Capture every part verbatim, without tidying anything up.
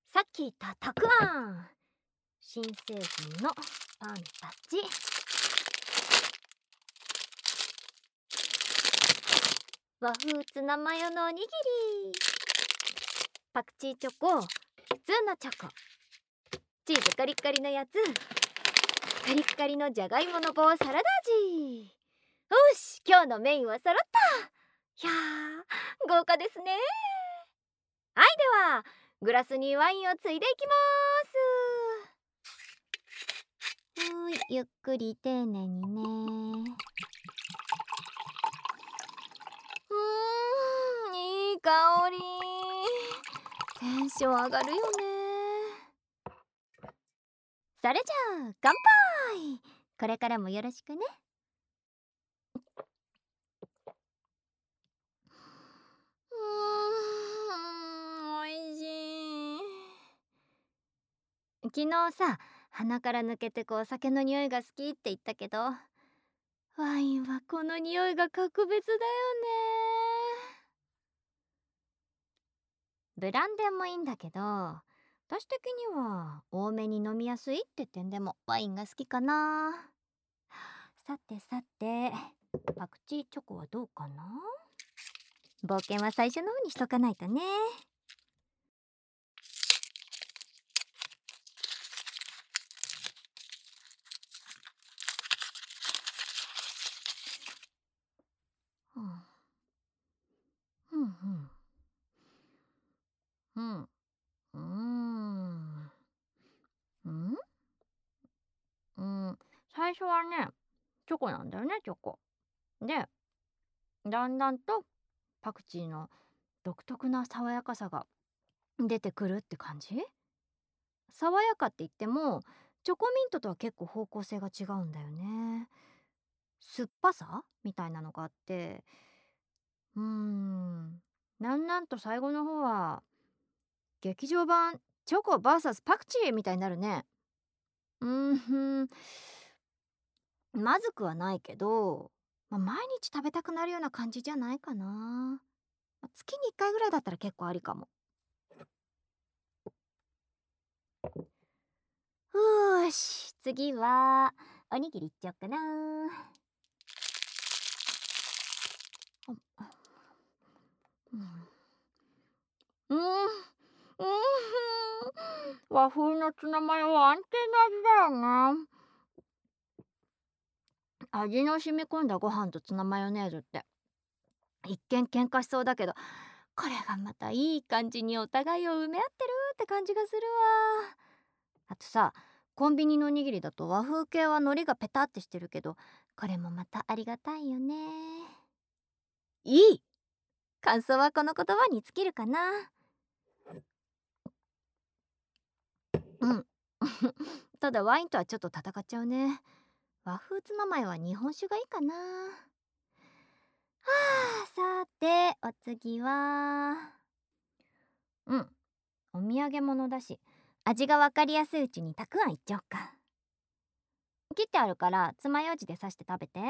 さっき言ったたくあん。新製品のパンたち。和風ツナマヨのおにぎり。パクチーチョコ、普通のチョコ。チーズカリッカリのやつ。カリッカリのじゃがいもの棒サラダ味。よし、今日のメインは揃った。いやー、豪華ですね。はい、ではグラスにワインをついでいきます。はーい、ゆっくり丁寧にね。うーん、いい香り。テンション上がるよね。それじゃあ乾杯。これからもよろしくね。うーん、おいしい。昨日さ、鼻から抜けてくお酒の匂いが好きって言ったけど、ワインはこの匂いが格別だよね。ブランデーもいいんだけど、私的には多めに飲みやすいって点でもワインが好きかな。さてさて、パクチーチョコはどうかな。冒険は最初の方にしとかないとね。うん、うん、うん、うん、うん、うん。最初はね、チョコなんだよね、チョコ。で、だんだんとパクチーの独特な爽やかさが出てくるって感じ。爽やかって言ってもチョコミントとは結構方向性が違うんだよね。酸っぱさみたいなのがあって、うーん、なんなんと最後の方は劇場版チョコ ブイエス パクチーみたいになるね。うーん、まずくはないけど、まあ、毎日食べたくなるような感じじゃないかな。まあ月にいっかいぐらいだったら結構ありかも。ふーし、次はおにぎりいっちゃおうかな。うん、うん、うん、和風のツナマヨは安定の味だよな。味の染み込んだご飯とツナマヨネーズって一見喧嘩しそうだけど、これがまたいい感じにお互いを埋め合ってるって感じがするわ。あとさ、コンビニのおにぎりだと和風系は海苔がペタってしてるけど、これもまたありがたいよね。いい。感想はこの言葉に尽きるかな。うん。ただワインとはちょっと戦っちゃうね。和風ツナマヨは日本酒がいいかな。はあ、さてお次は、うん、お土産物だし味がわかりやすいうちにたくあんいっちゃおうか。切ってあるから爪楊枝で刺して食べて。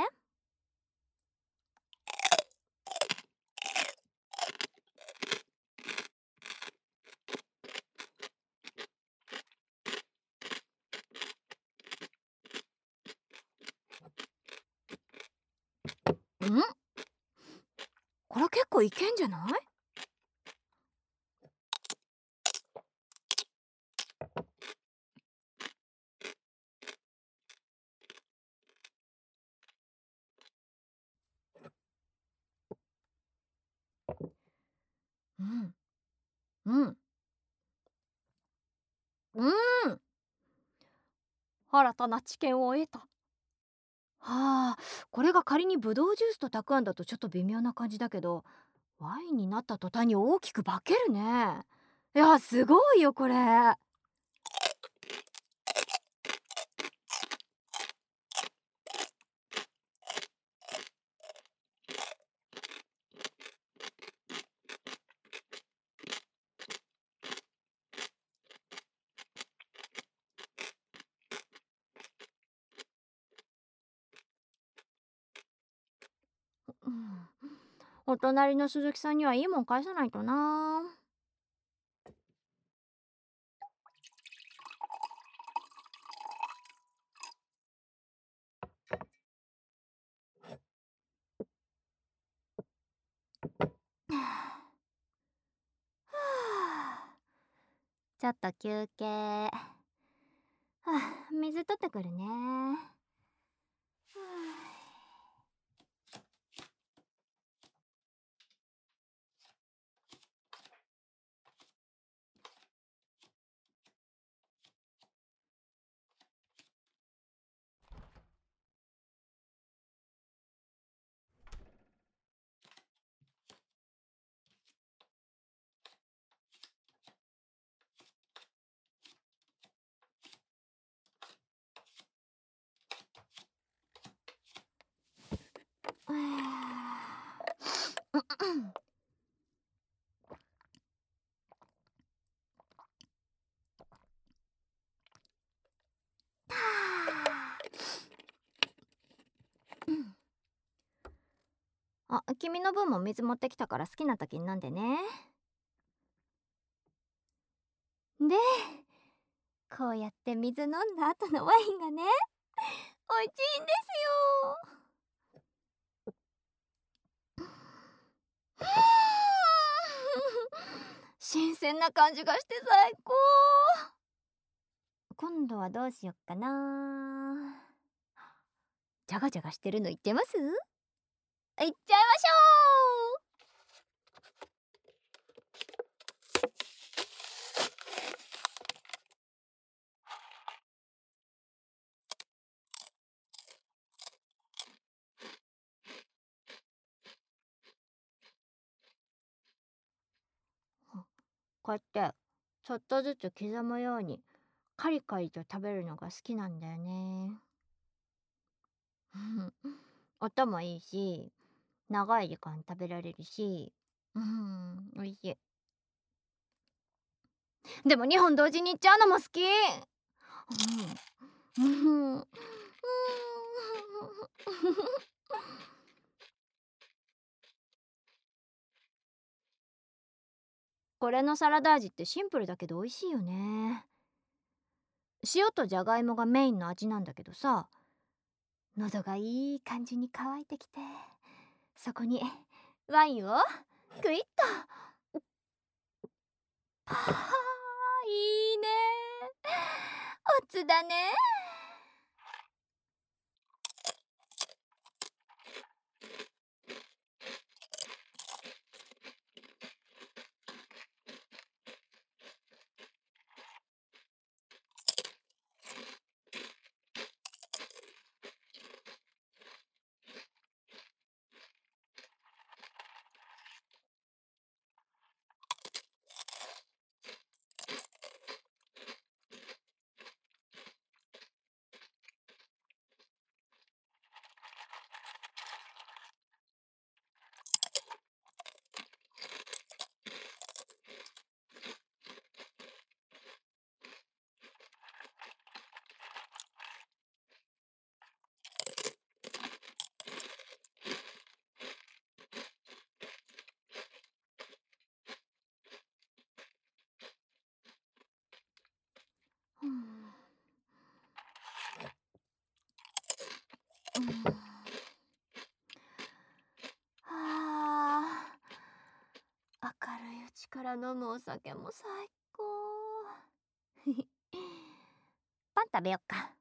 ん、これ結構いけんじゃない。うん、うん、うん、新たな知見を得た。はあ、これが仮にブドウジュースとたくあんだとちょっと微妙な感じだけど、ワインになった途端に大きく化けるね。いや、すごいよこれ。うん、お隣の鈴木さんにはいいもん返さないとな。 ちょっと休憩。はあ、水取ってくるね。はああ、君の分も水持ってきたから好きな時に飲んでね。で、こうやって水飲んだ後のワインがね、美味しいんですよ。新鮮な感じがして最高。今度はどうしよっかな。ジャガジャガしてるのいっちゃいます？いっちゃいましょう。こうやってちょっとずつ刻むようにカリカリと食べるのが好きなんだよね。音もいいし、長い時間食べられるし、うん、美味しい。でもにほん同時にいっちゃうのも好き。うん。うん。これのサラダ味ってシンプルだけど美味しいよね。塩とじゃがいもがメインの味なんだけどさ、喉がいい感じに乾いてきて、そこにワインをクイッと。はあ、いいね。おつだね。うん、うん、はあ、明るいうちから飲むお酒も最高。パン食べよっか。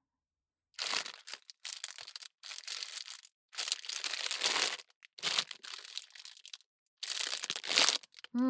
うん、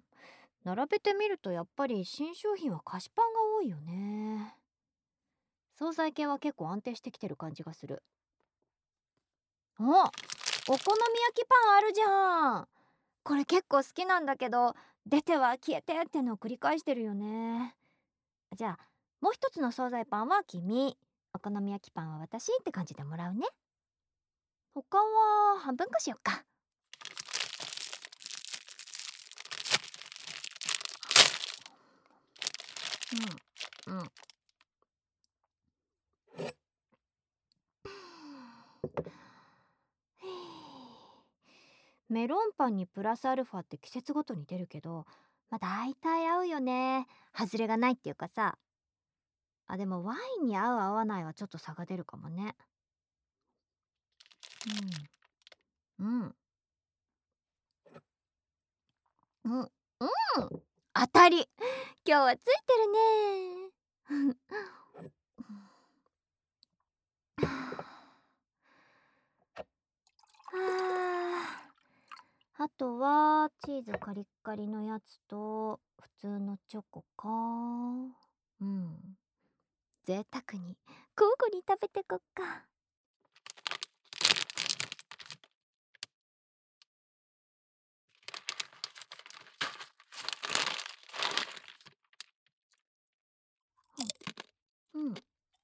並べてみるとやっぱり新商品は菓子パンが多いよね。惣菜系は結構安定してきてる感じがする。お、お好み焼きパンあるじゃん。これ結構好きなんだけど、出ては消えてってのを繰り返してるよね。じゃあもう一つの惣菜パンは君、お好み焼きパンは私って感じでもらうね。他は半分こしよっか。うんうん。メロンパンにプラスアルファって季節ごとに出るけど、まあ大体合うよね。外れがないっていうかさ。あ、でもワインに合う合わないはちょっと差が出るかもね。うん。うん。うん。うん。当たり。 今日はついてるね。あーあとはチーズカリッカリのやつと普通のチョコか。うん、贅沢に交互に食べてこっか。うん。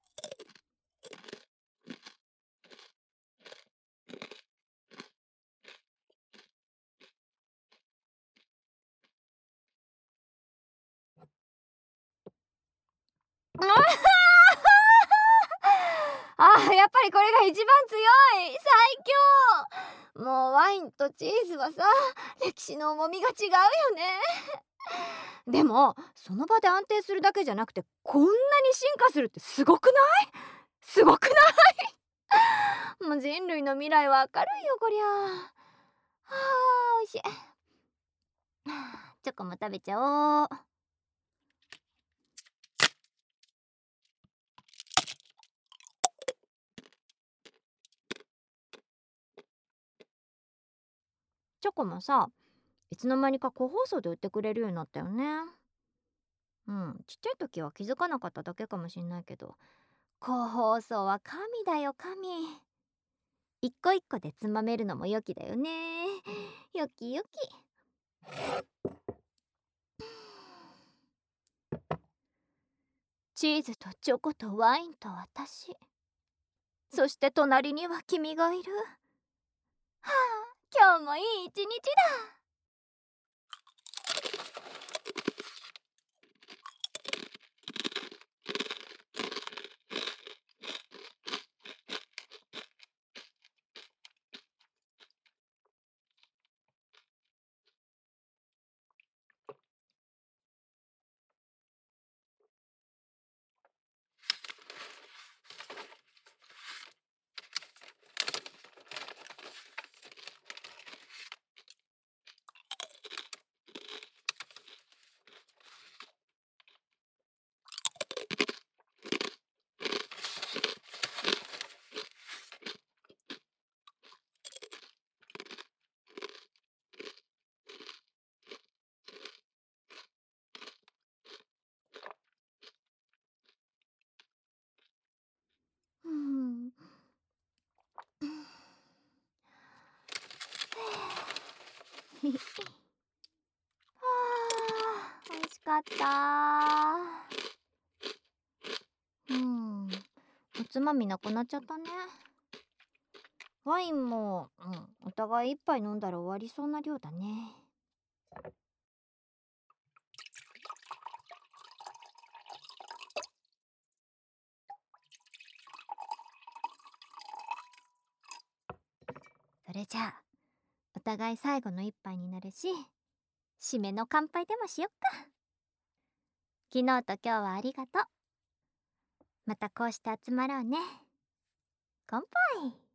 ああ、やっぱりこれが一番強い。最強。もうワインとチーズはさ、歴史の重みが違うよね。でもその場で安定するだけじゃなくて、こんなに進化するってすごくない？すごくない？もう人類の未来は明るいよこりゃ。はあ、おいしい。チョコも食べちゃおう。チョコもさ、いつの間にか個包装で売ってくれるようになったよね。うん、ちっちゃい時は気づかなかっただけかもしんないけど、個包装は神だよ神。一個一個でつまめるのも良きだよね。よきよき。チーズとチョコとワインと私、そして隣には君がいる。はあ、今日もいい一日だ。うん。あー、美味しかった。うん、おつまみなくなっちゃったね。ワインも、うん、お互い一杯飲んだら終わりそうな量だね。それじゃあお互い最後の一杯になるし、締めの乾杯でもしよっか。昨日と今日はありがとう。またこうして集まろうね。乾杯。